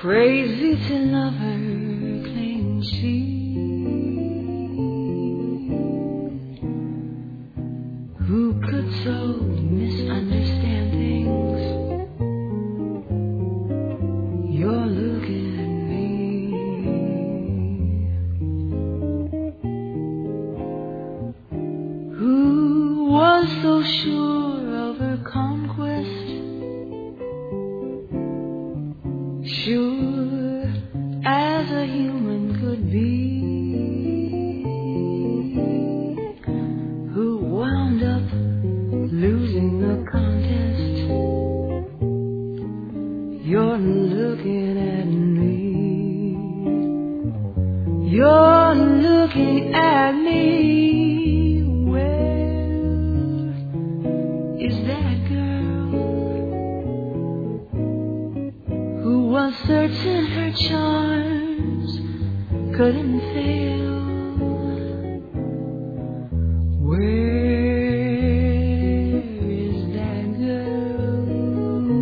crazy to love her, claims she. Who could so misunderstand things? You're looking at me. Who was so sure of her conquest? Sure as a human could be. Who wound up losing the contest? You're looking at me. You're looking at me. Where is that girl who was certain her charms couldn't fail? Where is that girl who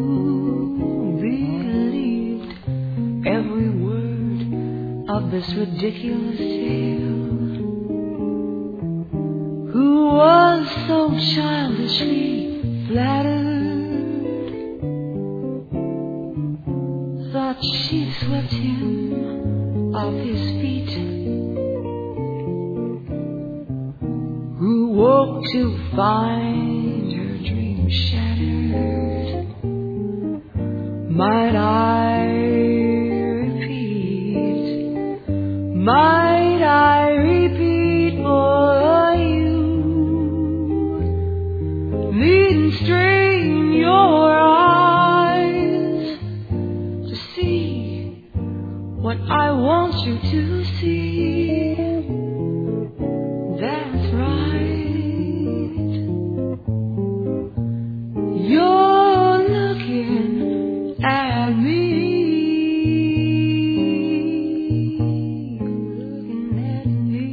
believed every word of this ridiculous tale? Who was so childishly flattered, thought she'd swept him off his feet? Who woke to find her dream shattered? Might I repeat? Might I repeat for you? Need and strain your eyes to see what I want you to see. That's right. You're looking at me. Looking at me.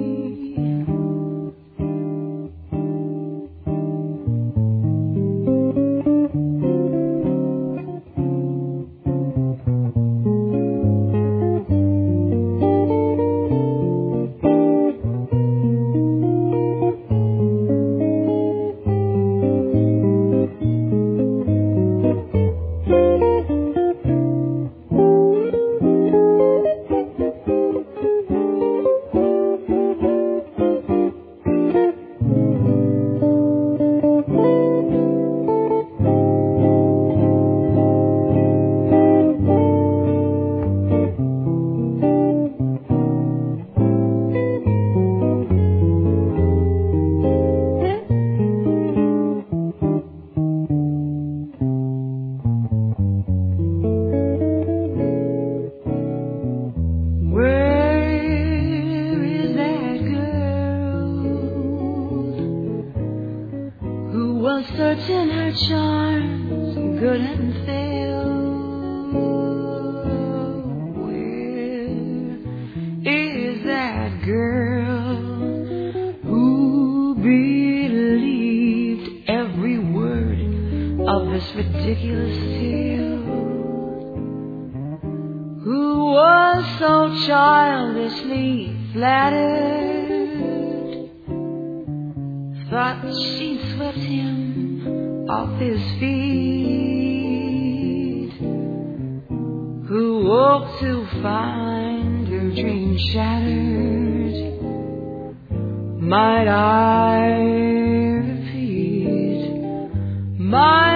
Certain her charms couldn't fail. Where is that girl who believed every word of this ridiculous tale? Who was so childishly flattered, thought she'd swept him off his feet? Who woke to find her dream shattered? Might I repeat? Might